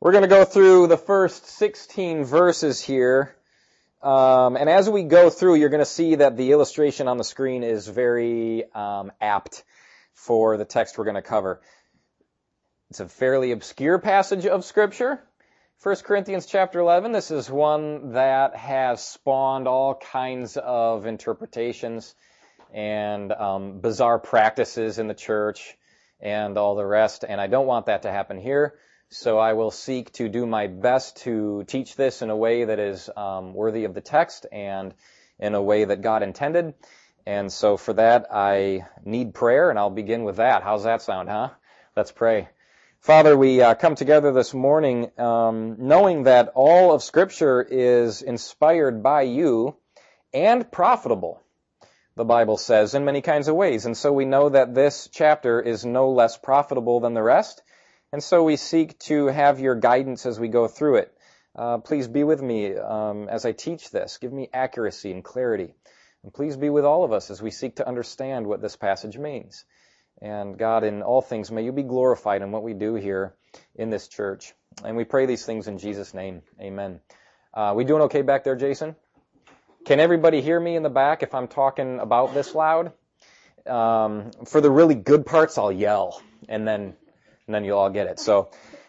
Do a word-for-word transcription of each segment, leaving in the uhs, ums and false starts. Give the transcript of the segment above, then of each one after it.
We're going to go through the first sixteen verses here. Um, and as we go through, you're going to see that the illustration on the screen is very um, apt for the text we're going to cover. It's a fairly obscure passage of Scripture, First Corinthians chapter eleven. This is one that has spawned all kinds of interpretations and um, bizarre practices in the church and all the rest, and I don't want that to happen here. So I will seek to do my best to teach this in a way that is um, worthy of the text and in a way that God intended. And so for that, I need prayer, and I'll begin with that. How's that sound, huh? Let's pray. Father, we uh, come together this morning um, knowing that all of Scripture is inspired by you and profitable, the Bible says, in many kinds of ways. And so we know that this chapter is no less profitable than the rest. And so we seek to have your guidance as we go through it. Uh, please be with me um, as I teach this. Give me accuracy and clarity. And please be with all of us as we seek to understand what this passage means. And God, in all things, may you be glorified in what we do here in this church. And we pray these things in Jesus' name. Amen. Uh, we doing okay back there, Jason? Can everybody hear me in the back if I'm talking about this loud? Um, for the really good parts, I'll yell. And then... and then you'll all get it. So,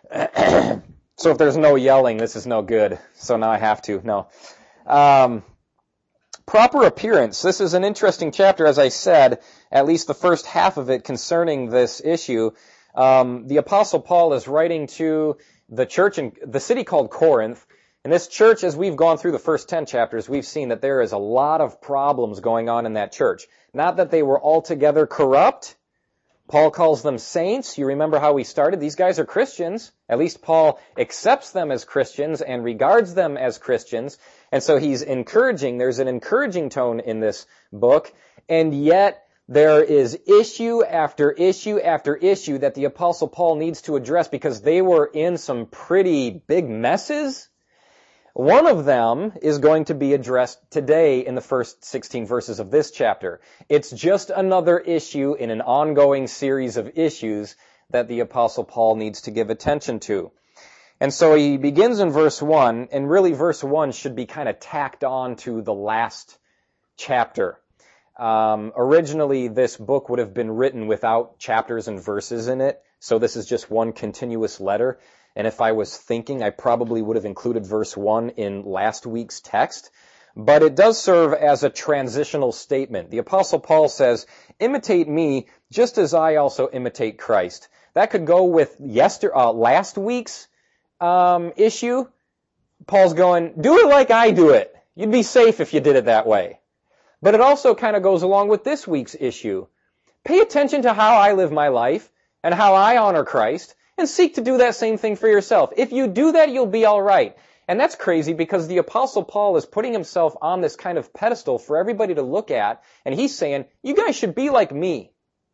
so if there's no yelling, this is no good. So now I have to. No. Um, proper appearance. This is an interesting chapter, as I said, at least the first half of it concerning this issue. Um, the Apostle Paul is writing to the church in the city called Corinth. And this church, as we've gone through the first ten chapters, we've seen that there is a lot of problems going on in that church. Not that they were altogether corrupt. Paul calls them saints. You remember how we started? These guys are Christians. At least Paul accepts them as Christians and regards them as Christians. And so he's encouraging. There's an encouraging tone in this book. And yet there is issue after issue after issue that the Apostle Paul needs to address because they were in some pretty big messes. One of them is going to be addressed today in the first sixteen verses of this chapter. It's just another issue in an ongoing series of issues that the Apostle Paul needs to give attention to. And so he begins in verse one, and really verse one should be kind of tacked on to the last chapter. Um, originally, this book would have been written without chapters and verses in it, so this is just one continuous letter. And if I was thinking, I probably would have included verse one in last week's text. But it does serve as a transitional statement. The Apostle Paul says, imitate me just as I also imitate Christ. That could go with yester- uh, last week's um, issue. Paul's going, do it like I do it. You'd be safe if you did it that way. But it also kind of goes along with this week's issue. Pay attention to how I live my life and how I honor Christ. And seek to do that same thing for yourself. If you do that, you'll be all right. And that's crazy because the Apostle Paul is putting himself on this kind of pedestal for everybody to look at, and he's saying, you guys should be like me.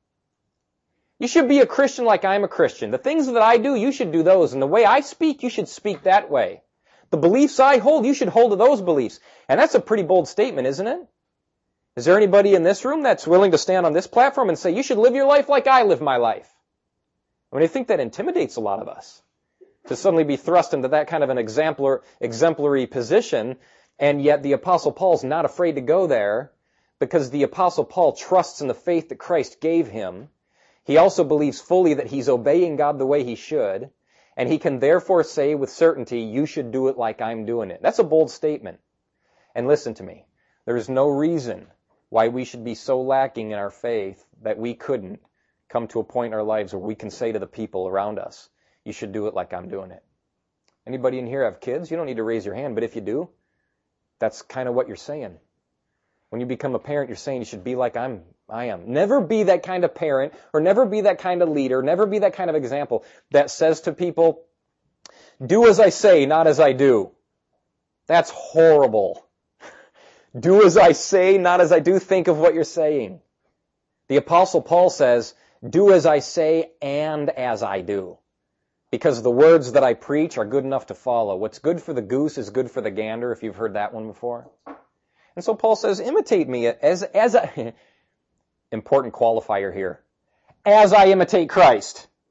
You should be a Christian like I'm a Christian. The things that I do, you should do those. And the way I speak, you should speak that way. The beliefs I hold, you should hold to those beliefs. And that's a pretty bold statement, isn't it? Is there anybody in this room that's willing to stand on this platform and say, you should live your life like I live my life? I mean, I think that intimidates a lot of us to suddenly be thrust into that kind of an exemplar, exemplary position, and yet the Apostle Paul's not afraid to go there because the Apostle Paul trusts in the faith that Christ gave him. He also believes fully that he's obeying God the way he should, and he can therefore say with certainty, you should do it like I'm doing it. That's a bold statement. And listen to me, there is no reason why we should be so lacking in our faith that we couldn't come to a point in our lives where we can say to the people around us, you should do it like I'm doing it. Anybody in here have kids? You don't need to raise your hand, but if you do, that's kind of what you're saying. When you become a parent, you're saying you should be like I'm, I am. Never be that kind of parent, or never be that kind of leader, never be that kind of example that says to people, do as I say, not as I do. That's horrible. Do as I say, not as I do. Think of what you're saying. The Apostle Paul says, do as I say and as I do. Because the words that I preach are good enough to follow. What's good for the goose is good for the gander, if you've heard that one before. And so Paul says, imitate me as, as a, important qualifier here, as I imitate Christ.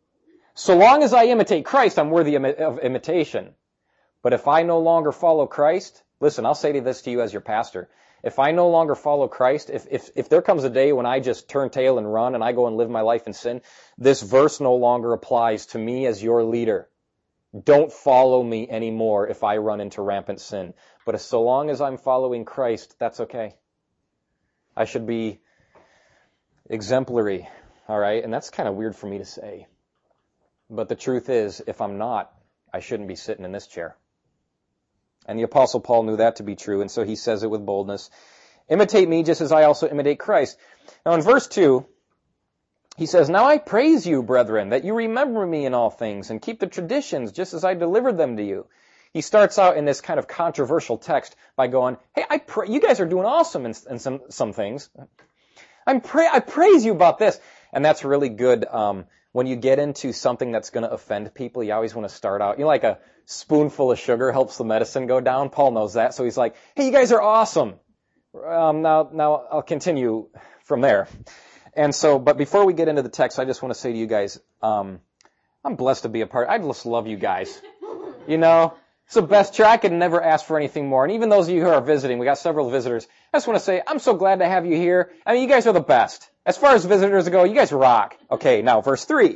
So long as I imitate Christ, I'm worthy of imitation. But if I no longer follow Christ, listen, I'll say this to you as your pastor. If I no longer follow Christ, if, if, if there comes a day when I just turn tail and run and I go and live my life in sin, this verse no longer applies to me as your leader. Don't follow me anymore if I run into rampant sin. But if, so long as I'm following Christ, that's okay. I should be exemplary, all right? And that's kind of weird for me to say. But the truth is, if I'm not, I shouldn't be sitting in this chair. And the Apostle Paul knew that to be true, and so he says it with boldness. Imitate me just as I also imitate Christ. Now in verse two, he says, Now I praise you, brethren, that you remember me in all things and keep the traditions just as I delivered them to you. He starts out in this kind of controversial text by going, hey, I pra- you guys are doing awesome in, in some, some things. I'm pra- I praise you about this. And that's really good. Um, when you get into something that's going to offend people, you always want to start out, you know, like a spoonful of sugar helps the medicine go down. Paul knows that. So he's like, hey, you guys are awesome. Um, now, now I'll continue from there. And so, but before we get into the text, I just want to say to you guys, um, I'm blessed to be a part. I just love you guys. You know, it's the best chair. I could never ask for anything more. And even those of you who are visiting, we got several visitors. I just want to say, I'm so glad to have you here. I mean, you guys are the best. As far as visitors go, you guys rock. Okay, now verse three.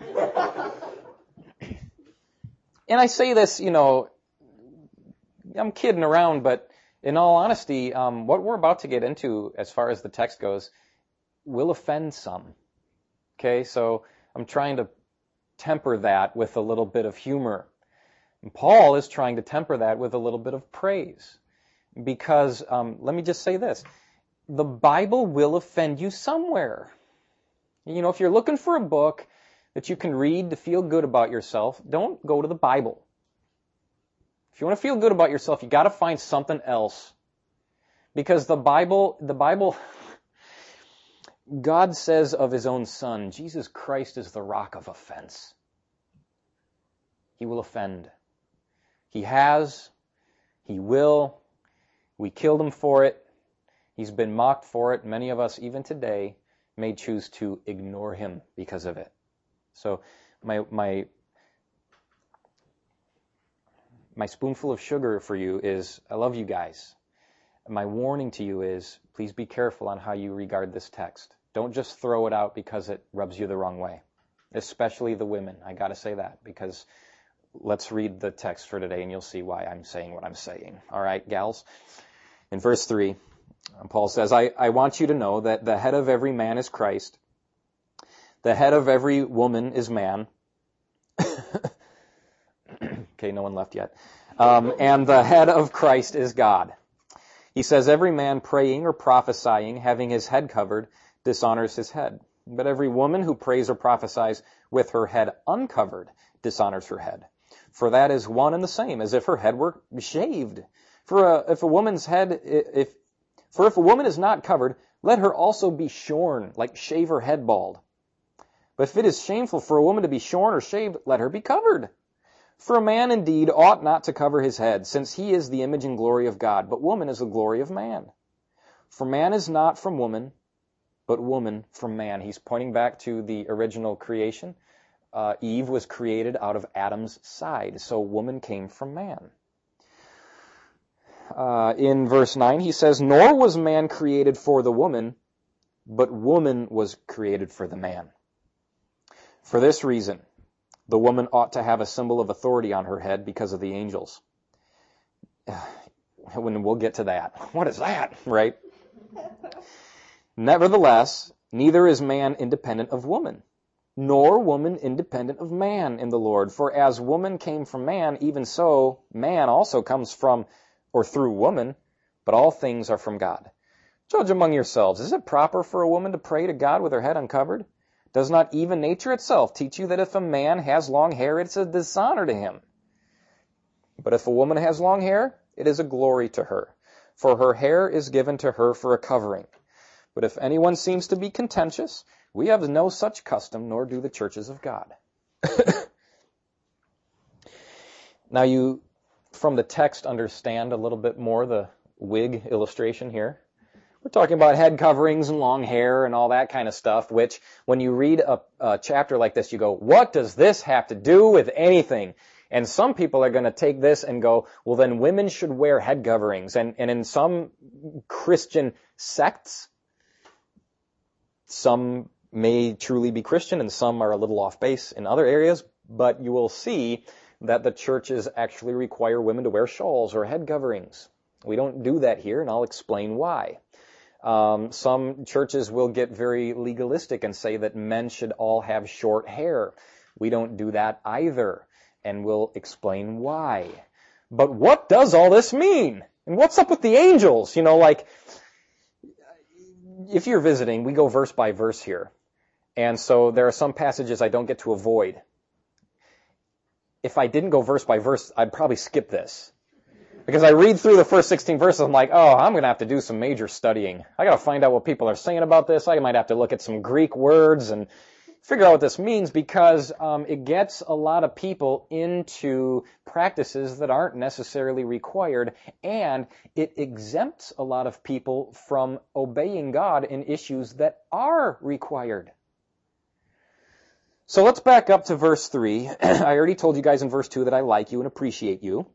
And I say this, you know, I'm kidding around, but in all honesty, um, what we're about to get into as far as the text goes will offend some. Okay, so I'm trying to temper that with a little bit of humor. And Paul is trying to temper that with a little bit of praise. Because, um, let me just say this, the Bible will offend you somewhere. You know, if you're looking for a book that you can read to feel good about yourself, don't go to the Bible. If you want to feel good about yourself, you got to find something else. Because the Bible, the Bible, God says of his own Son, Jesus Christ is the rock of offense. He will offend. He has. He will. We killed him for it. He's been mocked for it. Many of us, even today, may choose to ignore him because of it. So my my my spoonful of sugar for you is, I love you guys. My warning to you is, please be careful on how you regard this text. Don't just throw it out because it rubs you the wrong way. Especially the women. I got to say that because let's read the text for today and you'll see why I'm saying what I'm saying. All right, gals? In verse three, Paul says, I, I want you to know that the head of every man is Christ. The head of every woman is man. Okay, no one left yet. Um, and the head of Christ is God. He says, every man praying or prophesying, having his head covered, dishonors his head. But every woman who prays or prophesies with her head uncovered dishonors her head. For that is one and the same, as if her head were shaved. For a, if a woman's head, if for if a woman is not covered, let her also be shorn, like shave her head bald. But if it is shameful for a woman to be shorn or shaved, let her be covered. For a man indeed ought not to cover his head, since he is the image and glory of God, but woman is the glory of man. For man is not from woman, but woman from man. He's pointing back to the original creation. Uh, Eve was created out of Adam's side, so woman came from man. Uh, in verse nine, he says, Nor was man created for the woman, but woman was created for the man. For this reason, the woman ought to have a symbol of authority on her head because of the angels. When we'll get to that. What is that, right? Nevertheless, neither is man independent of woman, nor woman independent of man in the Lord. For as woman came from man, even so man also comes from or through woman, but all things are from God. Judge among yourselves. Is it proper for a woman to pray to God with her head uncovered? Does not even nature itself teach you that if a man has long hair, it's a dishonor to him? But if a woman has long hair, it is a glory to her, for her hair is given to her for a covering. But if anyone seems to be contentious, we have no such custom, nor do the churches of God. Now you, from the text, understand a little bit more the wig illustration here. We're talking about head coverings and long hair and all that kind of stuff, which when you read a, a chapter like this, you go, what does this have to do with anything? And some people are going to take this and go, well, then women should wear head coverings. And, and in some Christian sects, some may truly be Christian and some are a little off base in other areas, but you will see that the churches actually require women to wear shawls or head coverings. We don't do that here, and I'll explain why. Um, some churches will get very legalistic and say that men should all have short hair. We don't do that either, and we'll explain why. But what does all this mean? And what's up with the angels? You know, like, if you're visiting, we go verse by verse here. And so there are some passages I don't get to avoid. If I didn't go verse by verse, I'd probably skip this. Because I read through the first sixteen verses, I'm like, oh, I'm going to have to do some major studying. I got to find out what people are saying about this. I might have to look at some Greek words and figure out what this means, because um, it gets a lot of people into practices that aren't necessarily required, and it exempts a lot of people from obeying God in issues that are required. So let's back up to verse three. I already told you guys in verse two that I like you and appreciate you.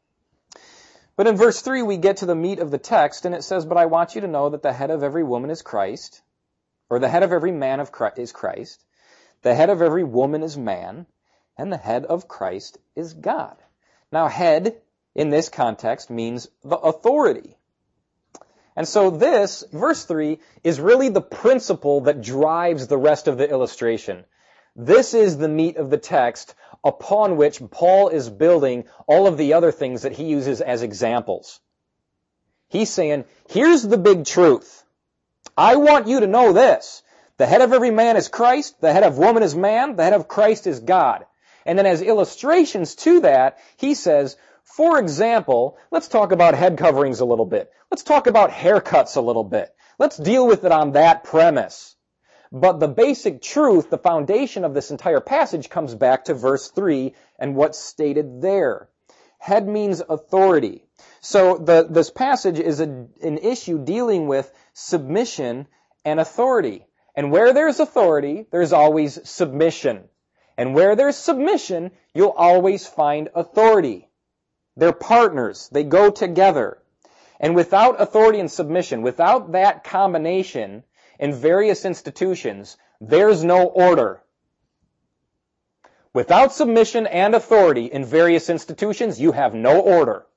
But in verse three, we get to the meat of the text, and it says, but I want you to know that the head of every woman is Christ, or the head of every man of Christ is Christ, the head of every woman is man, and the head of Christ is God. Now, head, in this context, means the authority. And so this, verse three, is really the principle that drives the rest of the illustration. This is the meat of the text upon which Paul is building all of the other things that he uses as examples. He's saying, here's the big truth. I want you to know this. The head of every man is Christ, the head of woman is man, the head of Christ is God. And then as illustrations to that, he says, for example, let's talk about head coverings a little bit. Let's talk about haircuts a little bit. Let's deal with it on that premise. But the basic truth, the foundation of this entire passage, comes back to verse three and what's stated there. Head means authority. So the, this passage is a, an issue dealing with submission and authority. And where there's authority, there's always submission. And where there's submission, you'll always find authority. They're partners. They go together. And without authority and submission, without that combination, in various institutions, there's no order. Without submission and authority in various institutions, you have no order.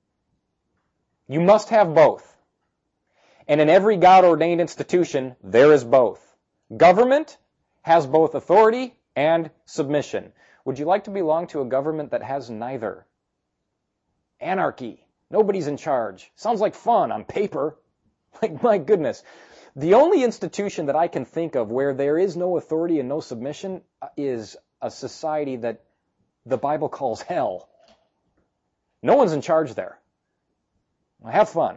You must have both. And in every God-ordained institution, there is both. Government has both authority and submission. Would you like to belong to a government that has neither? Anarchy. Nobody's in charge. Sounds like fun on paper. Like, my goodness. The only institution that I can think of where there is no authority and no submission is a society that the Bible calls hell. No one's in charge there. Have fun.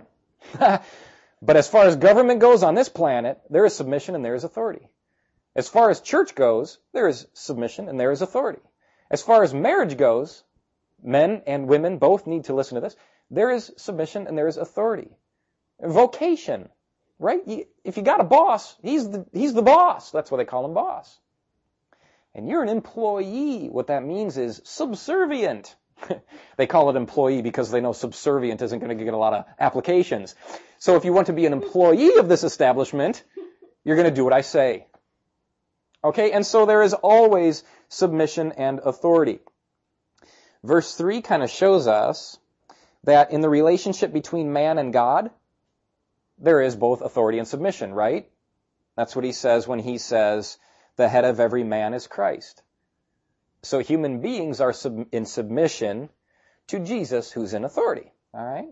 But as far as government goes on this planet, there is submission and there is authority. As far as church goes, there is submission and there is authority. As far as marriage goes, men and women both need to listen to this. There is submission and there is authority. Vocation. Right? If you got a boss, he's the, he's the boss. That's why they call him boss. And you're an employee. What that means is subservient. They call it employee because they know subservient isn't going to get a lot of applications. So if you want to be an employee of this establishment, you're going to do what I say. Okay? And so there is always submission and authority. Verse three kind of shows us that in the relationship between man and God, there is both authority and submission, right? That's what he says when he says, the head of every man is Christ. So human beings are sub- in submission to Jesus, who's in authority, all right?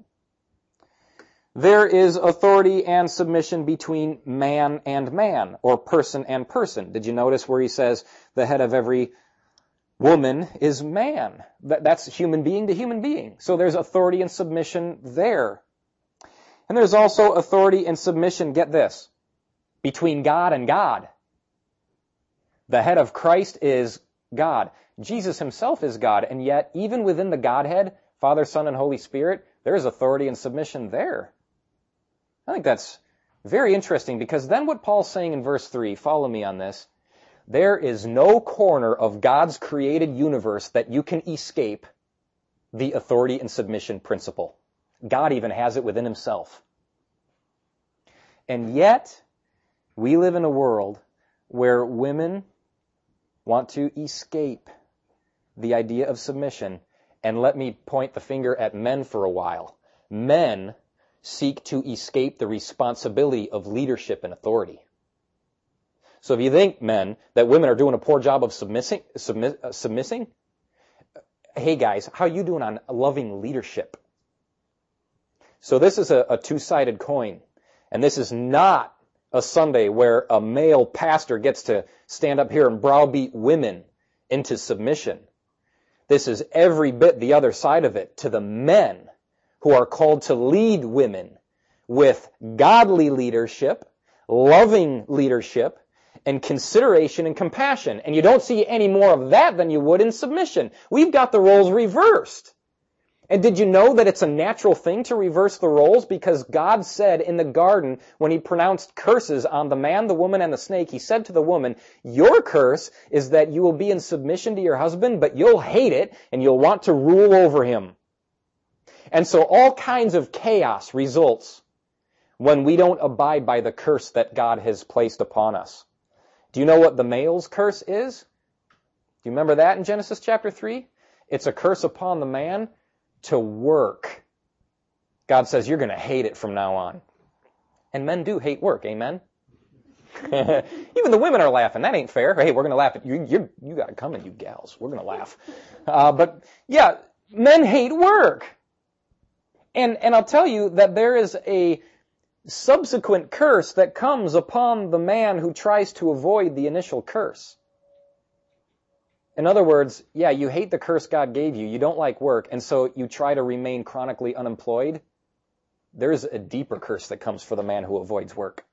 There is authority and submission between man and man, or person and person. Did you notice where he says, the head of every woman is man? That, that's human being to human being. So there's authority and submission there. And there's also authority and submission, get this, between God and God. The head of Christ is God. Jesus himself is God, and yet even within the Godhead, Father, Son, and Holy Spirit, there is authority and submission there. I think that's Very interesting, because then what Paul's saying in verse three, follow me on this, there is no corner of God's created universe that you can escape the authority and submission principle. God even has it within himself. And yet, we live in a world where women want to escape the idea of submission. And let me point the finger at men for a while. Men seek to escape the responsibility of leadership and authority. So if you think, men, that women are doing a poor job of submissing, submi- uh, submissing, hey guys, how are you doing on loving leadership? So this is a, a two-sided coin. And this is not a Sunday where a male pastor gets to stand up here and browbeat women into submission. This is every bit the other side of it, to the men who are called to lead women with godly leadership, loving leadership, and consideration and compassion. And you don't see any more of that than you would in submission. We've got the roles reversed. And did you know that it's a natural thing to reverse the roles? Because God said in the garden, when he pronounced curses on the man, the woman, and the snake, he said to the woman, your curse is that you will be in submission to your husband, but you'll hate it and you'll want to rule over him. And so all kinds of chaos results when we don't abide by the curse that God has placed upon us. Do you know what the male's curse is? Do you remember that in Genesis chapter three? It's a curse upon the man to work. God says, you're going to hate it from now on. And men do hate work, amen? Even the women are laughing. That ain't fair. Hey, we're going to laugh at you. You, you got it coming, you gals. We're going to laugh. Uh, but yeah, men hate work. And, and I'll tell you that there is a subsequent curse that comes upon the man who tries to avoid the initial curse. In other words, yeah, you hate the curse God gave you. You don't like work, and so you try to remain chronically unemployed. There's a deeper curse that comes for the man who avoids work.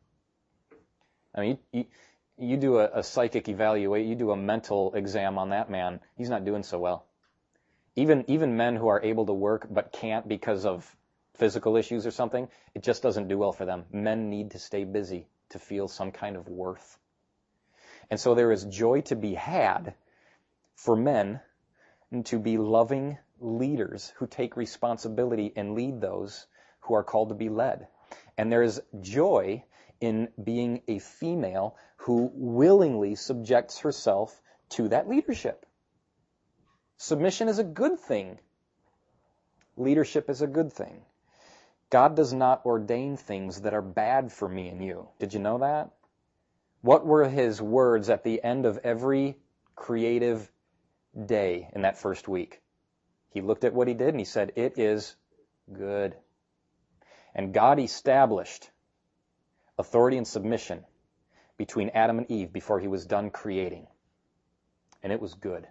I mean, you, you, you do a, a psychic evaluate, you do a mental exam on that man, he's not doing so well. Even, even men who are able to work but can't because of physical issues or something, it just doesn't do well for them. Men need to stay busy to feel some kind of worth. And so there is joy to be had for men to be loving leaders who take responsibility and lead those who are called to be led. And there is joy in being a female who willingly subjects herself to that leadership. Submission is a good thing. Leadership is a good thing. God does not ordain things that are bad for me and you. Did you know that? What were his words at the end of every creative day in that first week? He looked at what he did and he said, it is good. And God established authority and submission between Adam and Eve before he was done creating. And it was good.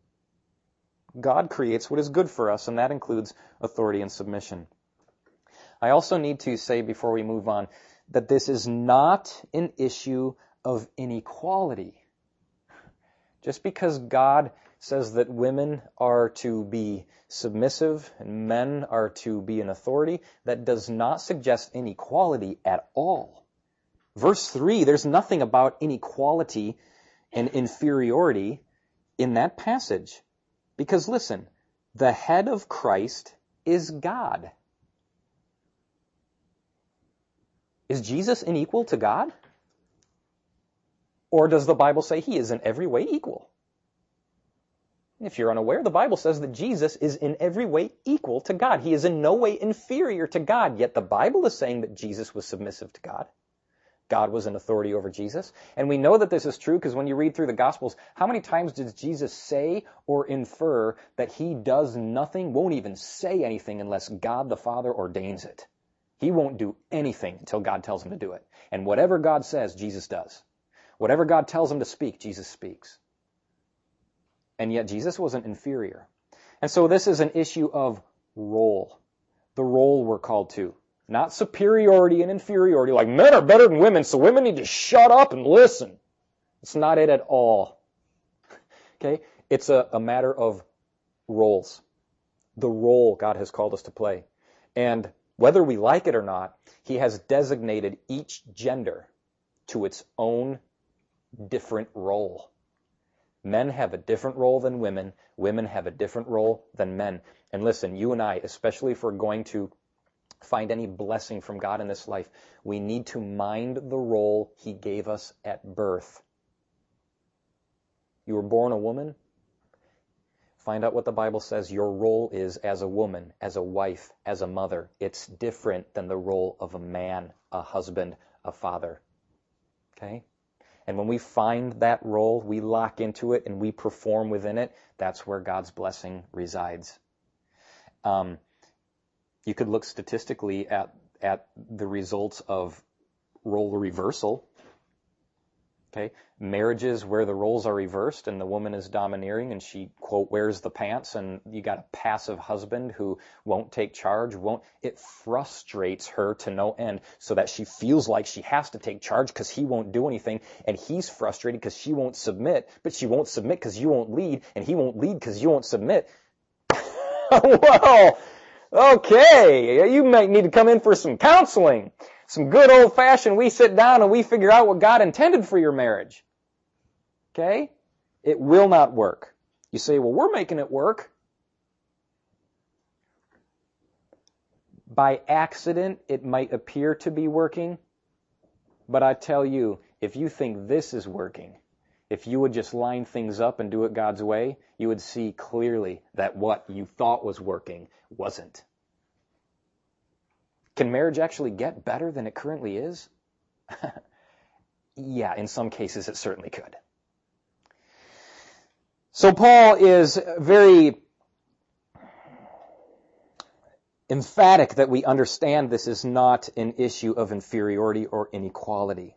God creates what is good for us, and that includes authority and submission. I also need to say before we move on that this is not an issue of inequality. Just because God says that women are to be submissive and men are to be in authority, that does not suggest inequality at all. Verse three, there's nothing about inequality and inferiority in that passage. Because listen, the head of Christ is God. Is Jesus unequal to God? Or does the Bible say he is in every way equal? If you're unaware, the Bible says that Jesus is in every way equal to God. He is in no way inferior to God, yet the Bible is saying that Jesus was submissive to God. God was in authority over Jesus. And we know that this is true because when you read through the Gospels, how many times does Jesus say or infer that he does nothing, won't even say anything unless God the Father ordains it? He won't do anything until God tells him to do it. And whatever God says, Jesus does. Whatever God tells him to speak, Jesus speaks. And yet Jesus wasn't inferior. And so this is an issue of role. The role we're called to. Not superiority and inferiority, like men are better than women, so women need to shut up and listen. It's not it at all. Okay? It's a, a matter of roles. The role God has called us to play. And Whether we like it or not, he has designated each gender to its own different role. Men have a different role than women. Women have a different role than men. And listen, you and I, especially if we're going to find any blessing from God in this life, we need to mind the role he gave us at birth. You were born a woman. Find out what the Bible says your role is as a woman, as a wife, as a mother. It's different than the role of a man, a husband, a father. Okay? And when we find that role, we lock into it and we perform within it, that's where God's blessing resides. Um, you could look statistically at, at the results of role reversal. Okay, marriages where the roles are reversed and the woman is domineering and she, quote, wears the pants, and you got a passive husband who won't take charge, won't, it frustrates her to no end so that she feels like she has to take charge because he won't do anything, and he's frustrated because she won't submit, but she won't submit because you won't lead, and he won't lead because you won't submit. Well, okay, you might need to come in for some counseling. Some good old-fashioned, we sit down and we figure out what God intended for your marriage. Okay? It will not work. You say, well, we're making it work. By accident, it might appear to be working. But I tell you, if you think this is working, if you would just line things up and do it God's way, you would see clearly that what you thought was working wasn't. Can marriage actually get better than it currently is? Yeah, in some cases it certainly could. So Paul is very emphatic that we understand this is not an issue of inferiority or inequality.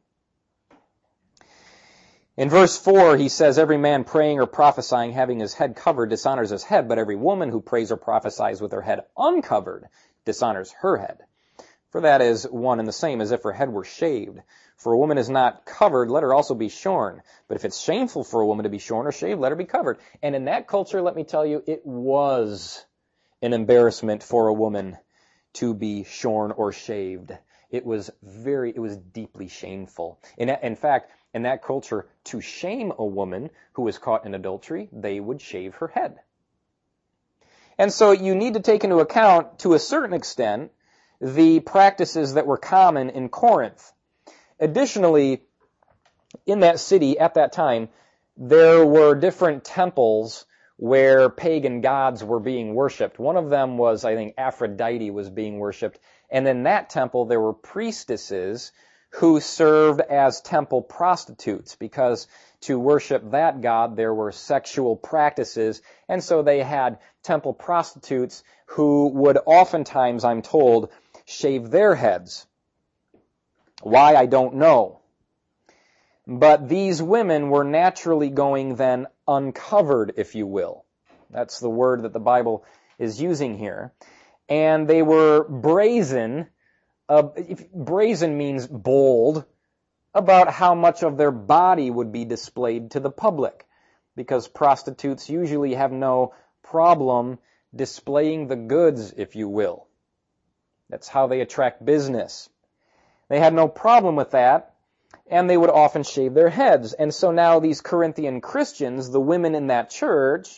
In verse four, he says, every man praying or prophesying having his head covered dishonors his head, but every woman who prays or prophesies with her head uncovered dishonors her head. For that is one and the same as if her head were shaved. For a woman is not covered, let her also be shorn. But if it's shameful for a woman to be shorn or shaved, let her be covered. And in that culture, let me tell you, it was an embarrassment for a woman to be shorn or shaved. It was very, it was deeply shameful. In, in fact, in that culture, to shame a woman who was caught in adultery, they would shave her head. And so you need to take into account, to a certain extent, the practices that were common in Corinth. Additionally, in that city at that time, there were different temples where pagan gods were being worshipped. One of them was, I think, Aphrodite was being worshipped. And in that temple, there were priestesses who served as temple prostitutes, because to worship that god, there were sexual practices. And so they had temple prostitutes who would oftentimes, I'm told, shave their heads. Why, I don't know. But these women were naturally going then uncovered, if you will. That's the word that the Bible is using here. And they were brazen, uh, if, brazen means bold, about how much of their body would be displayed to the public. Because prostitutes usually have no problem displaying the goods, if you will. That's how they attract business. They had no problem with that, and they would often shave their heads. And so now these Corinthian Christians, the women in that church,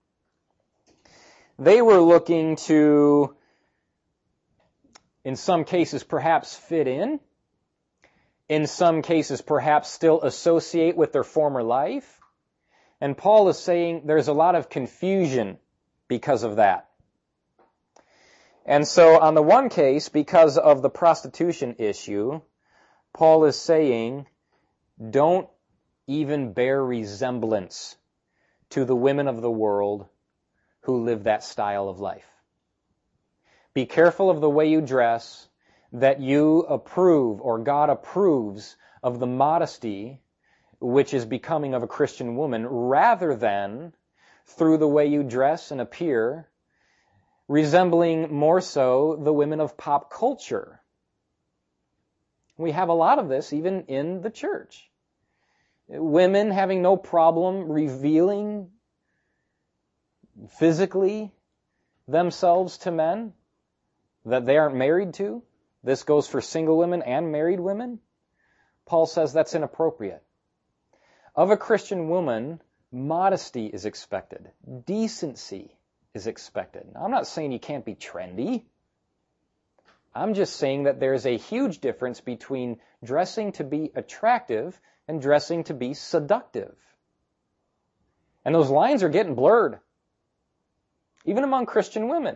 they were looking to, in some cases, perhaps fit in. In some cases, perhaps still associate with their former life. And Paul is saying there's a lot of confusion because of that. And so on the one case, because of the prostitution issue, Paul is saying, don't even bear resemblance to the women of the world who live that style of life. Be careful of the way you dress, that you approve, or God approves, of the modesty which is becoming of a Christian woman, rather than through the way you dress and appear, resembling more so the women of pop culture. We have a lot of this even in the church. Women having no problem revealing physically themselves to men. that they aren't married to. This goes for single women and married women. Paul says that's inappropriate. Of a Christian woman, modesty is expected. Decency is expected. Now, I'm not saying you can't be trendy. I'm just saying that there's a huge difference between dressing to be attractive and dressing to be seductive. And those lines are getting blurred, even among Christian women.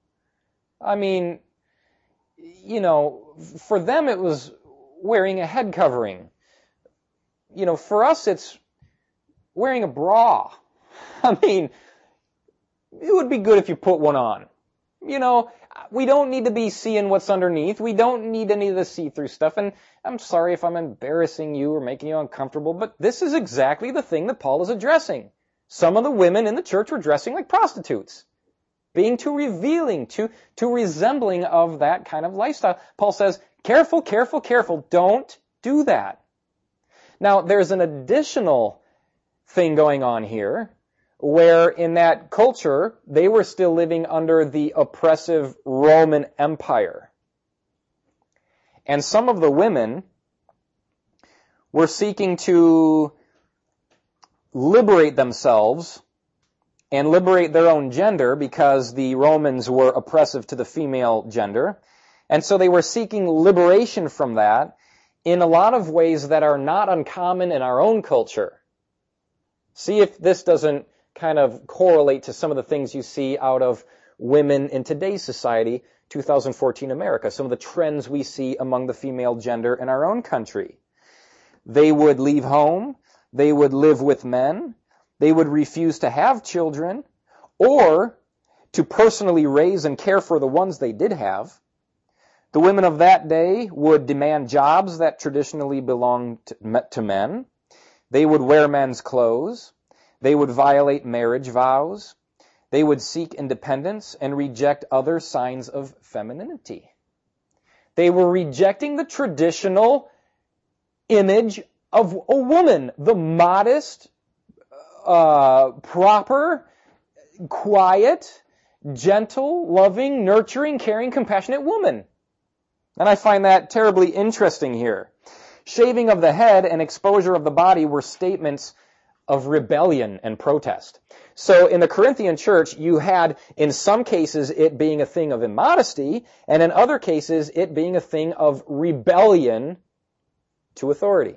I mean, you know, for them it was wearing a head covering. You know, for us it's wearing a bra. I mean, it would be good if you put one on. You know, we don't need to be seeing what's underneath. We don't need any of the see-through stuff. And I'm sorry if I'm embarrassing you or making you uncomfortable, but this is exactly the thing that Paul is addressing. Some of the women in the church were dressing like prostitutes, being too revealing, too, too resembling of that kind of lifestyle. Paul says, careful, careful, careful. Don't do that. Now, there's an additional thing going on here, where in that culture, they were still living under the oppressive Roman Empire. And some of the women were seeking to liberate themselves and liberate their own gender because the Romans were oppressive to the female gender. And so they were seeking liberation from that in a lot of ways that are not uncommon in our own culture. See if this doesn't kind of correlate to some of the things you see out of women in today's society, two thousand fourteen America, some of the trends we see among the female gender in our own country. They would leave home, they would live with men, they would refuse to have children, or to personally raise and care for the ones they did have. The women of that day would demand jobs that traditionally belonged to men. They would wear men's clothes. They would violate marriage vows. They would seek independence and reject other signs of femininity. They were rejecting the traditional image of a woman, the modest, uh, proper, quiet, gentle, loving, nurturing, caring, compassionate woman. And I find that terribly interesting here. Shaving of the head and exposure of the body were statements of rebellion and protest. So in the Corinthian church, you had, in some cases, it being a thing of immodesty, and in other cases, it being a thing of rebellion to authority.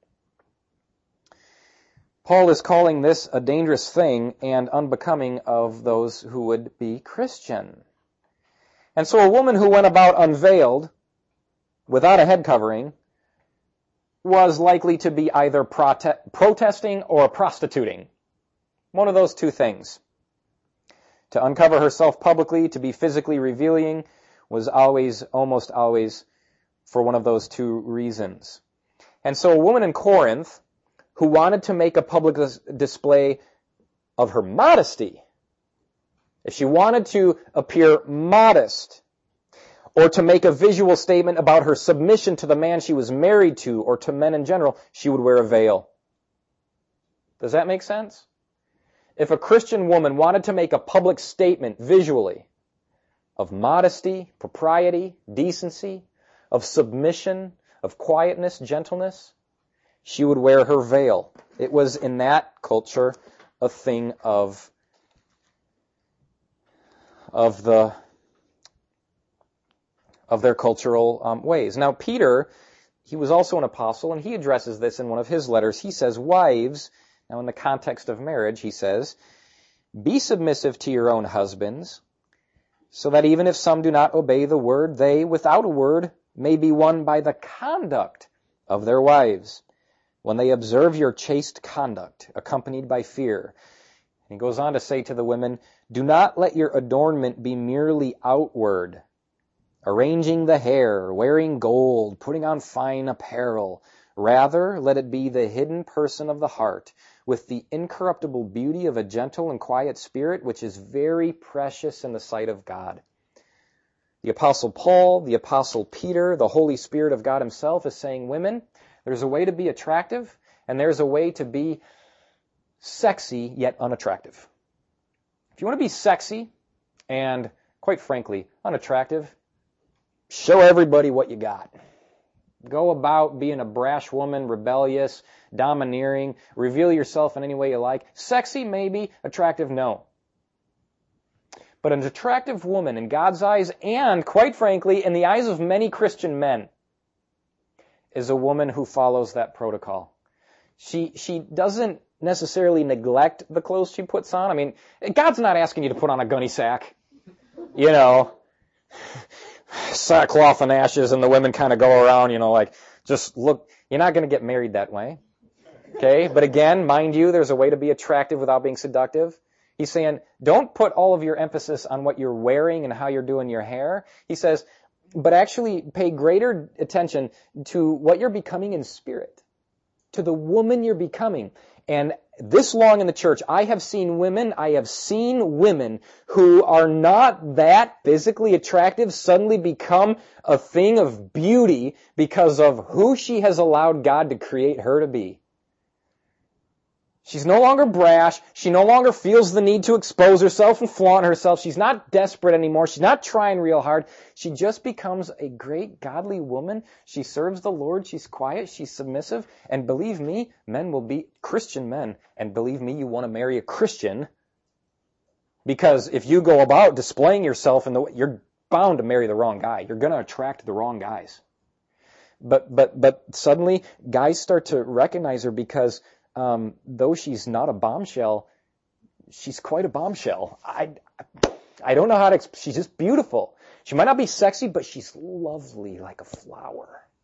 Paul is calling this a dangerous thing and unbecoming of those who would be Christian. And so a woman who went about unveiled, without a head covering, was likely to be either prote- protesting or prostituting. One of those two things. To uncover herself publicly, to be physically revealing, was always, almost always, for one of those two reasons. And so a woman in Corinth who wanted to make a public dis- display of her modesty, if she wanted to appear modest, or to make a visual statement about her submission to the man she was married to, or to men in general, she would wear a veil. Does that make sense? If a Christian woman wanted to make a public statement visually of modesty, propriety, decency, of submission, of quietness, gentleness, she would wear her veil. It was in that culture a thing of, of the of their cultural um, ways. Now, Peter, he was also an apostle, and he addresses this in one of his letters. He says, wives, now in the context of marriage, he says, be submissive to your own husbands, so that even if some do not obey the word, they, without a word, may be won by the conduct of their wives, when they observe your chaste conduct, accompanied by fear. And he goes on to say to the women, do not let your adornment be merely outward, arranging the hair, wearing gold, putting on fine apparel. Rather, let it be the hidden person of the heart, with the incorruptible beauty of a gentle and quiet spirit, which is very precious in the sight of God. The Apostle Paul, the Apostle Peter, the Holy Spirit of God himself is saying, women, there's a way to be attractive, and there's a way to be sexy yet unattractive. If you want to be sexy and, quite frankly, unattractive, show everybody what you got. Go about being a brash woman, rebellious, domineering, reveal yourself in any way you like. Sexy, maybe. Attractive, no. But an attractive woman in God's eyes, and quite frankly, in the eyes of many Christian men, is a woman who follows that protocol. She, she doesn't necessarily neglect the clothes she puts on. I mean, God's not asking you to put on a gunny sack. You know, sackcloth and ashes, and the women kind of go around, you know, like, just look. You're not going to get married that way. Okay? But again, mind you, there's a way to be attractive without being seductive. He's saying, don't put all of your emphasis on what you're wearing and how you're doing your hair. He says, but actually pay greater attention to what you're becoming in spirit, to the woman you're becoming. And this long in the church, I have seen women, I have seen women who are not that physically attractive suddenly become a thing of beauty because of who she has allowed God to create her to be. She's no longer brash. She no longer feels the need to expose herself and flaunt herself. She's not desperate anymore. She's not trying real hard. She just becomes a great godly woman. She serves the Lord. She's quiet. She's submissive. And believe me, men will be Christian men. And believe me, you want to marry a Christian. Because if you go about displaying yourself in the way, you're bound to marry the wrong guy. You're going to attract the wrong guys. But, but, but suddenly guys start to recognize her because Um, though she's not a bombshell, she's quite a bombshell. I, I don't know how to explain. She's just beautiful. She might not be sexy, but she's lovely like a flower.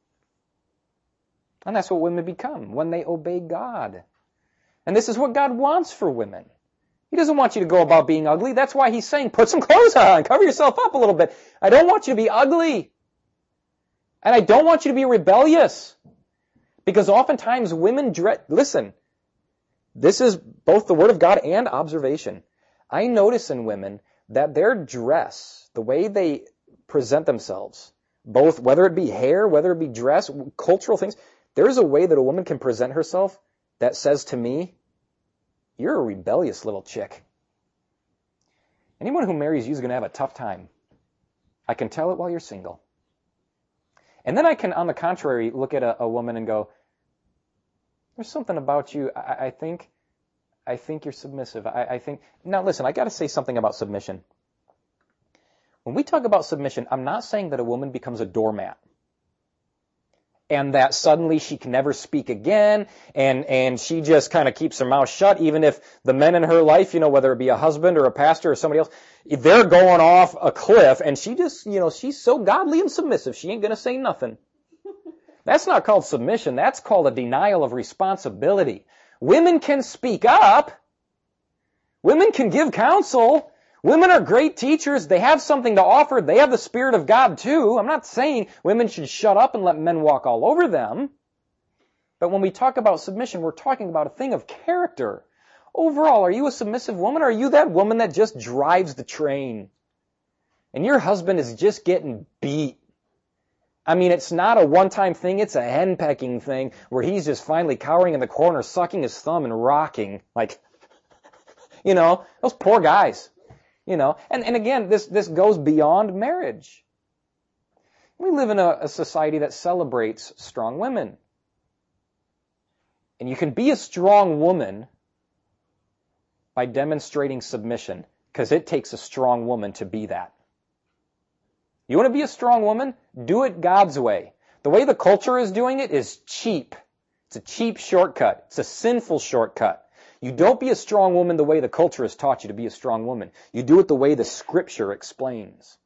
And that's what women become when they obey God. And this is what God wants for women. He doesn't want you to go about being ugly. That's why he's saying, put some clothes on, cover yourself up a little bit. I don't want you to be ugly. And I don't want you to be rebellious. Because oftentimes women dress, listen, this is both the Word of God and observation. I notice in women that their dress, the way they present themselves, both whether it be hair, whether it be dress, cultural things, there's a way that a woman can present herself that says to me, you're a rebellious little chick. Anyone who marries you is going to have a tough time. I can tell it while you're single. And then I can, on the contrary, look at a, a woman and go, there's something about you, I, I think, I think you're submissive. I, I think, now listen, I got to say something about submission. When we talk about submission, I'm not saying that a woman becomes a doormat. And that suddenly she can never speak again, and, and she just kind of keeps her mouth shut, even if the men in her life, you know, whether it be a husband or a pastor or somebody else, they're going off a cliff, and she just, you know, she's so godly and submissive, she ain't going to say nothing. That's not called submission. That's called a denial of responsibility. Women can speak up. Women can give counsel. Women are great teachers. They have something to offer. They have the Spirit of God too. I'm not saying women should shut up and let men walk all over them. But when we talk about submission, we're talking about a thing of character. Overall, are you a submissive woman, or are you that woman that just drives the train? And your husband is just getting beat. I mean, it's not a one-time thing. It's a henpecking thing where he's just finally cowering in the corner, sucking his thumb and rocking. Like, you know, those poor guys. You know, and, and again, this, this goes beyond marriage. We live in a, a society that celebrates strong women. And you can be a strong woman by demonstrating submission, because it takes a strong woman to be that. You want to be a strong woman? Do it God's way. The way the culture is doing it is cheap. It's a cheap shortcut. It's a sinful shortcut. You don't be a strong woman the way the culture has taught you to be a strong woman. You do it the way the Scripture explains.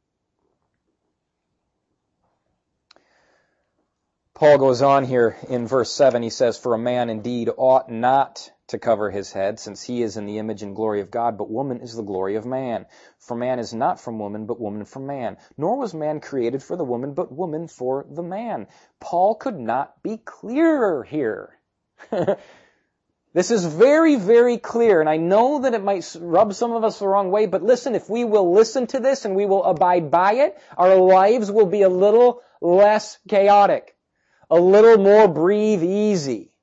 Paul goes on here in verse seven. He says, for a man indeed ought not to cover his head, since he is in the image and glory of God, but woman is the glory of man. For man is not from woman, but woman from man. Nor was man created for the woman, but woman for the man. Paul could not be clearer here. This is very, very clear, and I know that it might rub some of us the wrong way, but listen, if we will listen to this and we will abide by it, our lives will be a little less chaotic, a little more breathe easy.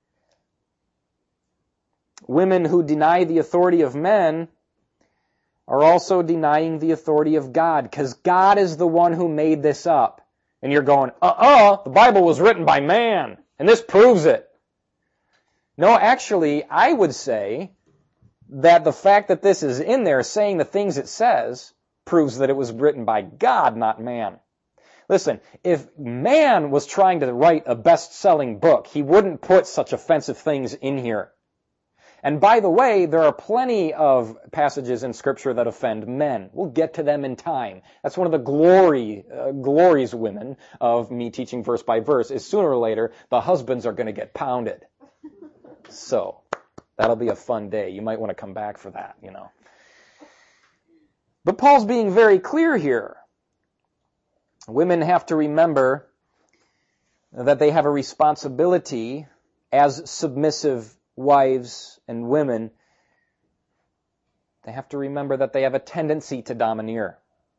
Women who deny the authority of men are also denying the authority of God, because God is the one who made this up. And you're going, uh-uh, the Bible was written by man, and this proves it. No, actually, I would say that the fact that this is in there saying the things it says proves that it was written by God, not man. Listen, if man was trying to write a best-selling book, he wouldn't put such offensive things in here. And by the way, there are plenty of passages in Scripture that offend men. We'll get to them in time. That's one of the glory, uh, glories, women, of me teaching verse by verse, is sooner or later, the husbands are going to get pounded. So, that'll be a fun day. You might want to come back for that, you know. But Paul's being very clear here. Women have to remember that they have a responsibility as submissive wives and women. They have to remember that they have a tendency to domineer.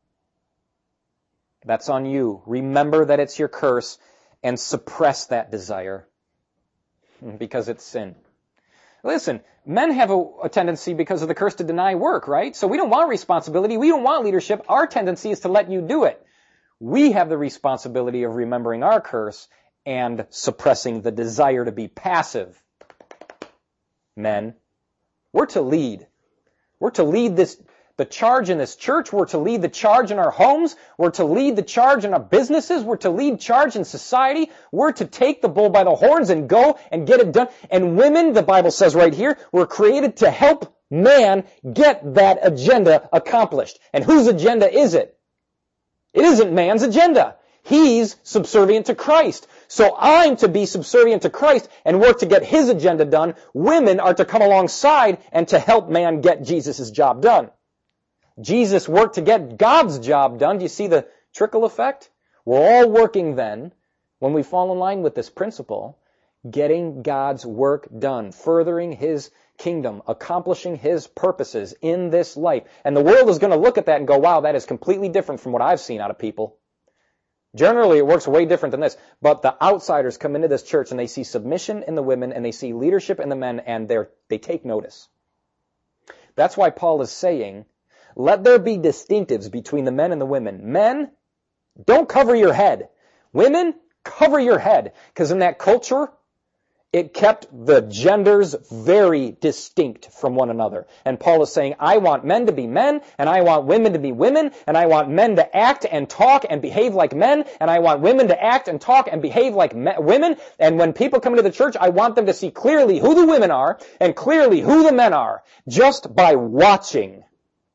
That's on you. Remember that it's your curse and suppress that desire because it's sin. Listen, men have a, a tendency because of the curse to deny work, right? So we don't want responsibility. We don't want leadership. Our tendency is to let you do it. We have the responsibility of remembering our curse and suppressing the desire to be passive. Men, we're to lead. We're to lead this, the charge in this church. We're to lead the charge in our homes. We're to lead the charge in our businesses. We're to lead charge in society. We're to take the bull by the horns and go and get it done. And women, the Bible says right here, were created to help man get that agenda accomplished. And whose agenda is it? It isn't man's agenda. He's subservient to Christ. So I'm to be subservient to Christ and work to get his agenda done. Women are to come alongside and to help man get Jesus' job done. Jesus worked to get God's job done. Do you see the trickle effect? We're all working then, when we fall in line with this principle, getting God's work done, furthering his kingdom, accomplishing his purposes in this life. And the world is going to look at that and go, wow, that is completely different from what I've seen out of people. Generally, it works way different than this. But the outsiders come into this church and they see submission in the women and they see leadership in the men and they're, they take notice. That's why Paul is saying, let there be distinctives between the men and the women. Men, don't cover your head. Women, cover your head. Because in that culture, it kept the genders very distinct from one another. And Paul is saying, I want men to be men, and I want women to be women, and I want men to act and talk and behave like men, and I want women to act and talk and behave like me- women. And when people come into the church, I want them to see clearly who the women are and clearly who the men are, just by watching.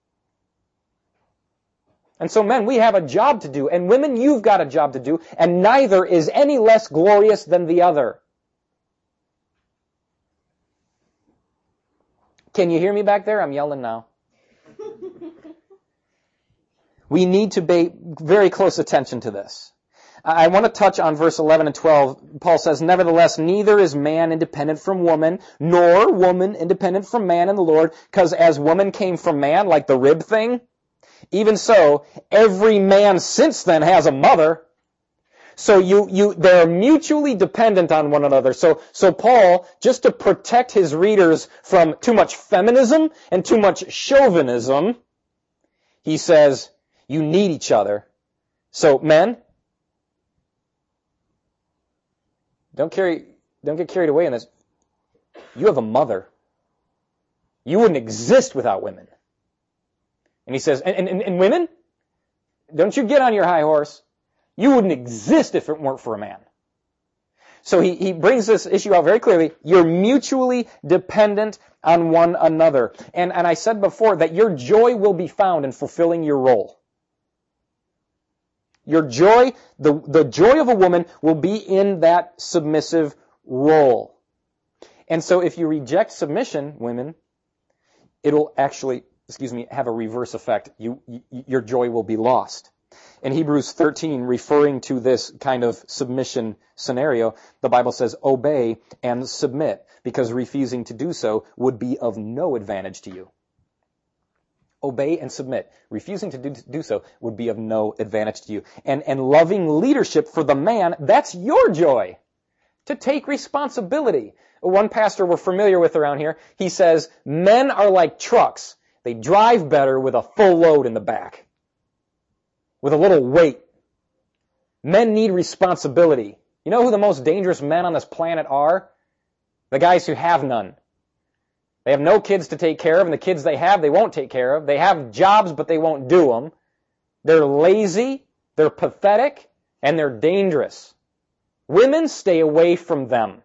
And so men, we have a job to do, and women, you've got a job to do, and neither is any less glorious than the other. Can you hear me back there? I'm yelling now. We need to pay very close attention to this. I want to touch on verse eleven and twelve. Paul says, nevertheless, neither is man independent from woman, nor woman independent from man in the Lord, because as woman came from man, like the rib thing, even so, every man since then has a mother. So you, you, they're mutually dependent on one another. So, so Paul, just to protect his readers from too much feminism and too much chauvinism, he says, you need each other. So men, don't carry, don't get carried away in this. You have a mother. You wouldn't exist without women. And he says, and, and, and women, don't you get on your high horse. You wouldn't exist if it weren't for a man. So he, he brings this issue out very clearly. You're mutually dependent on one another. And, and I said before that your joy will be found in fulfilling your role. Your joy, the, the joy of a woman will be in that submissive role. And so if you reject submission, women, it'll actually, excuse me, have a reverse effect. You, you, your joy will be lost. In Hebrews thirteen, referring to this kind of submission scenario, the Bible says, obey and submit, because refusing to do so would be of no advantage to you. Obey and submit. Refusing to do, do so would be of no advantage to you. And, and loving leadership for the man, that's your joy. To take responsibility. One pastor we're familiar with around here, he says, men are like trucks. They drive better with a full load in the back, with a little weight. Men need responsibility. You know who the most dangerous men on this planet are? The guys who have none. They have no kids to take care of, and the kids they have, they won't take care of. They have jobs, but they won't do them. They're lazy, they're pathetic, and they're dangerous. Women, stay away from them.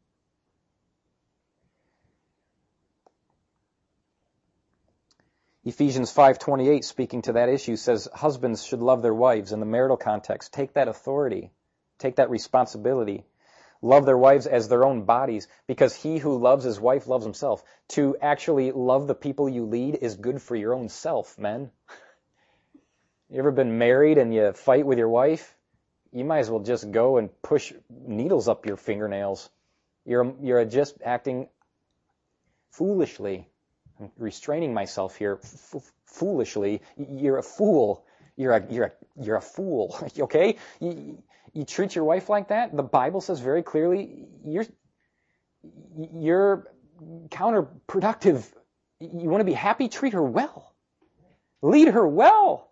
Ephesians five twenty-eight, speaking to that issue, says husbands should love their wives in the marital context. Take that authority. Take that responsibility. Love their wives as their own bodies, because he who loves his wife loves himself. To actually love the people you lead is good for your own self, men. You ever been married and you fight with your wife? You might as well just go and push needles up your fingernails. You're, you're just acting foolishly. I'm restraining myself here. F- foolishly. You're a fool. You're a, you're a, you're a fool. Okay? You, you treat your wife like that? The Bible says very clearly you're, you're counterproductive. You want to be happy? Treat her well. Lead her well.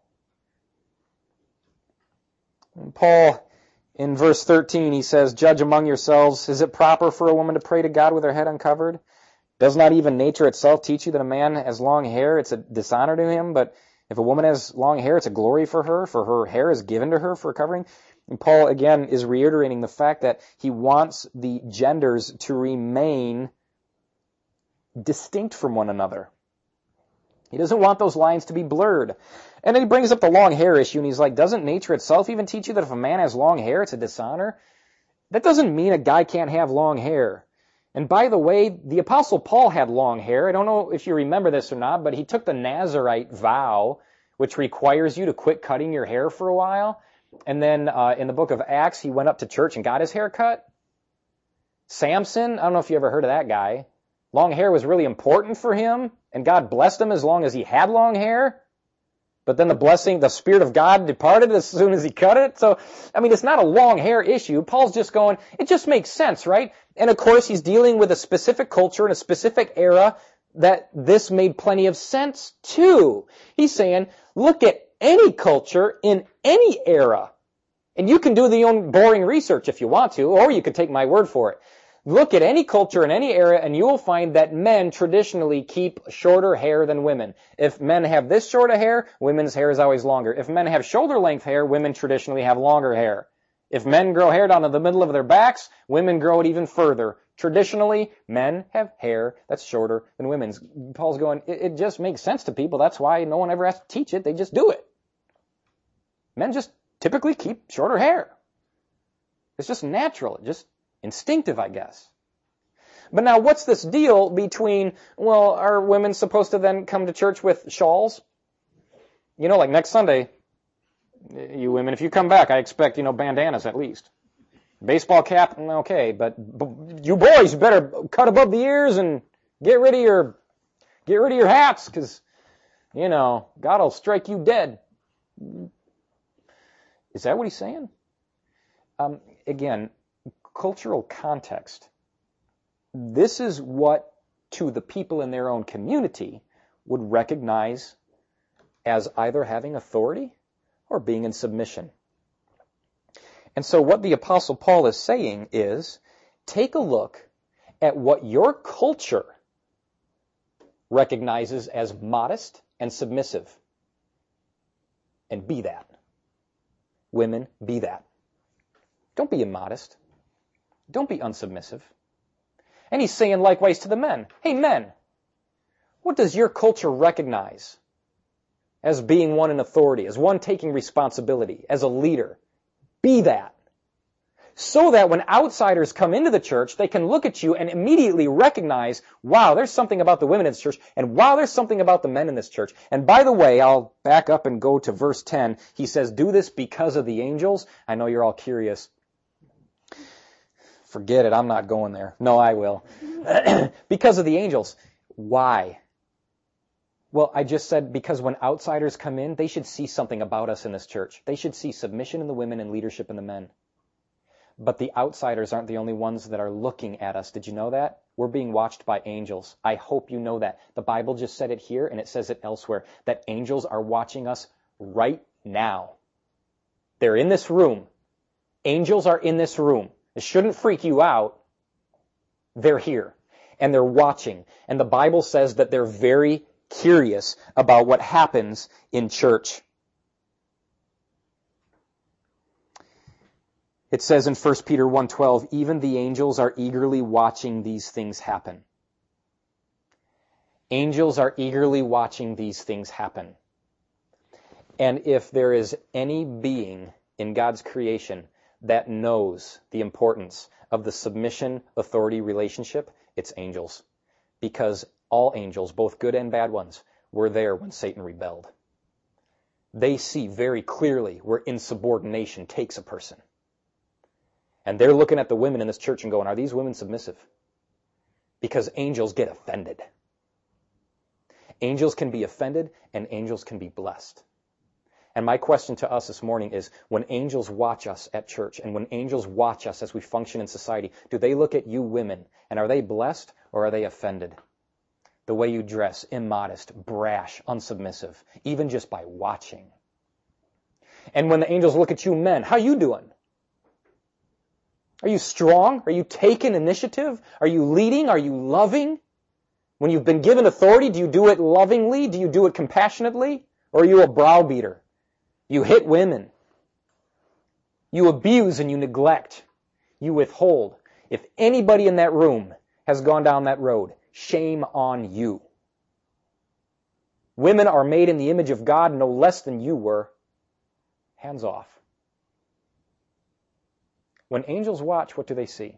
And Paul, in verse thirteen, he says, judge among yourselves, is it proper for a woman to pray to God with her head uncovered? Does not even nature itself teach you that a man has long hair, it's a dishonor to him? But if a woman has long hair, it's a glory for her, for her hair is given to her for covering. And Paul, again, is reiterating the fact that he wants the genders to remain distinct from one another. He doesn't want those lines to be blurred. And then he brings up the long hair issue, and he's like, doesn't nature itself even teach you that if a man has long hair, it's a dishonor? That doesn't mean a guy can't have long hair. And by the way, the Apostle Paul had long hair. I don't know if you remember this or not, but he took the Nazirite vow, which requires you to quit cutting your hair for a while. And then uh, in the book of Acts, he went up to church and got his hair cut. Samson, I don't know if you ever heard of that guy. Long hair was really important for him, and God blessed him as long as he had long hair. But then the blessing, the Spirit of God departed as soon as he cut it. So, I mean, it's not a long hair issue. Paul's just going, it just makes sense, right? And of course, he's dealing with a specific culture in a specific era that this made plenty of sense to. He's saying, look at any culture in any era. And you can do the own boring research if you want to, or you could take my word for it. Look at any culture in any era and you will find that men traditionally keep shorter hair than women. If men have this short of hair, women's hair is always longer. If men have shoulder length hair, women traditionally have longer hair. If men grow hair down to the middle of their backs, women grow it even further. Traditionally, men have hair that's shorter than women's. Paul's going, it, it just makes sense to people. That's why no one ever has to teach it. They just do it. Men just typically keep shorter hair. It's just natural. It just instinctive, I guess. But now what's this deal between, well, are women supposed to then come to church with shawls? You know, like next Sunday, you women, if you come back, I expect, you know, bandanas at least. Baseball cap, okay, but b- you boys better cut above the ears and get rid of your, get rid of your hats, because, you know, God will strike you dead. Is that what he's saying? Um, again, cultural context. This is what, to the people in their own community, would recognize as either having authority or being in submission. And so what the Apostle Paul is saying is, take a look at what your culture recognizes as modest and submissive, and be that. Women, be that. Don't be immodest. Don't be unsubmissive. And he's saying likewise to the men. Hey, men, what does your culture recognize as being one in authority, as one taking responsibility, as a leader? Be that. So that when outsiders come into the church, they can look at you and immediately recognize, wow, there's something about the women in this church, and wow, there's something about the men in this church. And by the way, I'll back up and go to verse ten. He says, do this because of the angels. I know you're all curious. Forget it, I'm not going there. No, I will. Because of the angels. Why? Well, I just said because when outsiders come in, they should see something about us in this church. They should see submission in the women and leadership in the men. But the outsiders aren't the only ones that are looking at us. Did you know that? We're being watched by angels. I hope you know that. The Bible just said it here, and it says it elsewhere, that angels are watching us right now. They're in this room. Angels are in this room. It shouldn't freak you out. They're here, and they're watching. And the Bible says that they're very curious about what happens in church. It says in First Peter one twelve, even the angels are eagerly watching these things happen. Angels are eagerly watching these things happen. And if there is any being in God's creation that knows the importance of the submission-authority relationship, it's angels. Because all angels, both good and bad ones, were there when Satan rebelled. They see very clearly where insubordination takes a person. And they're looking at the women in this church and going, are these women submissive? Because angels get offended. Angels can be offended and angels can be blessed. And my question to us this morning is, when angels watch us at church and when angels watch us as we function in society, do they look at you women and are they blessed or are they offended? The way you dress, immodest, brash, unsubmissive, even just by watching. And when the angels look at you men, how you doing? Are you strong? Are you taking initiative? Are you leading? Are you loving? When you've been given authority, do you do it lovingly? Do you do it compassionately? Or are you a browbeater? You hit women. You abuse and you neglect. You withhold. If anybody in that room has gone down that road, shame on you. Women are made in the image of God no less than you were. Hands off. When angels watch, what do they see?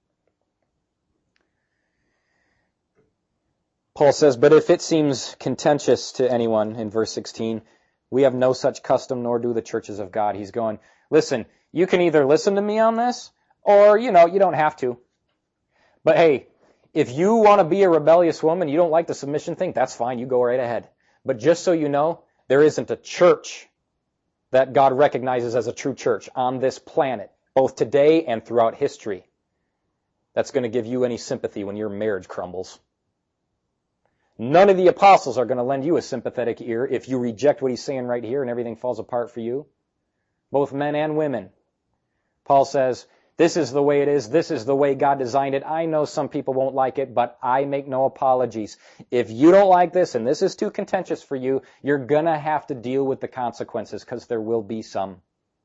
Paul says, but if it seems contentious to anyone, in verse sixteen, we have no such custom, nor do the churches of God. He's going, listen, you can either listen to me on this, or, you know, you don't have to. But hey, if you want to be a rebellious woman, you don't like the submission thing, that's fine, you go right ahead. But just so you know, there isn't a church that God recognizes as a true church on this planet, both today and throughout history, that's going to give you any sympathy when your marriage crumbles. None of the apostles are going to lend you a sympathetic ear if you reject what he's saying right here and everything falls apart for you. Both men and women. Paul says, this is the way it is. This is the way God designed it. I know some people won't like it, but I make no apologies. If you don't like this and this is too contentious for you, you're going to have to deal with the consequences because there will be some.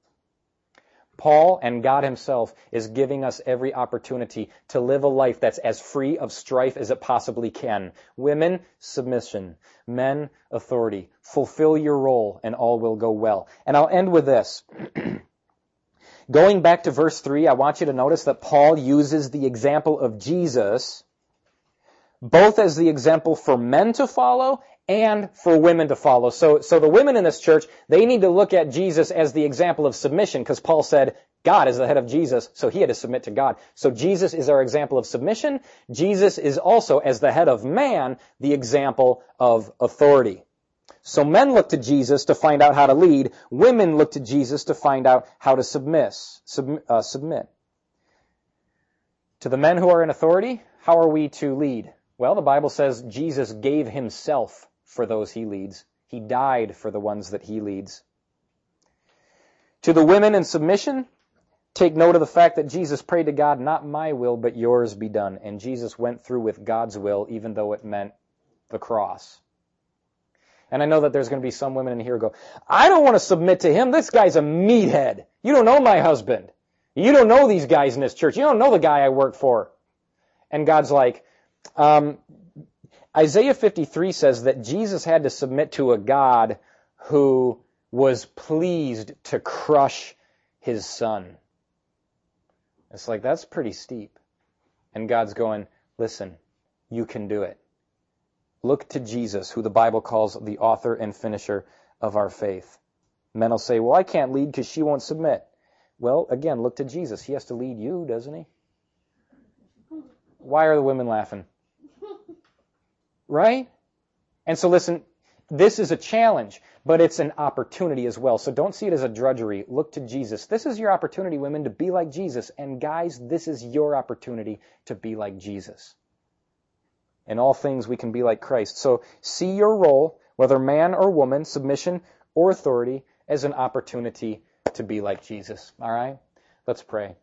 Paul and God himself is giving us every opportunity to live a life that's as free of strife as it possibly can. Women, submission. Men, authority. Fulfill your role and all will go well. And I'll end with this. Going back to verse three, I want you to notice that Paul uses the example of Jesus both as the example for men to follow and for women to follow. So, so the women in this church, they need to look at Jesus as the example of submission because Paul said God is the head of Jesus, so he had to submit to God. So Jesus is our example of submission. Jesus is also, as the head of man, the example of authority. So men look to Jesus to find out how to lead. Women look to Jesus to find out how to submit. Sub, uh, submit. To the men who are in authority, how are we to lead? Well, the Bible says Jesus gave himself for those he leads. He died for the ones that he leads. To the women in submission, take note of the fact that Jesus prayed to God, not my will, but yours be done. And Jesus went through with God's will, even though it meant the cross. And I know that there's going to be some women in here who go, I don't want to submit to him. This guy's a meathead. You don't know my husband. You don't know these guys in this church. You don't know the guy I work for. And God's like, um, Isaiah fifty-three says that Jesus had to submit to a God who was pleased to crush his son. It's like, that's pretty steep. And God's going, listen, you can do it. Look to Jesus, who the Bible calls the author and finisher of our faith. Men will say, well, I can't lead because she won't submit. Well, again, look to Jesus. He has to lead you, doesn't he? Why are the women laughing? Right? And so listen, this is a challenge, but it's an opportunity as well. So don't see it as a drudgery. Look to Jesus. This is your opportunity, women, to be like Jesus. And guys, this is your opportunity to be like Jesus. In all things, we can be like Christ. So see your role, whether man or woman, submission or authority, as an opportunity to be like Jesus. All right? Let's pray.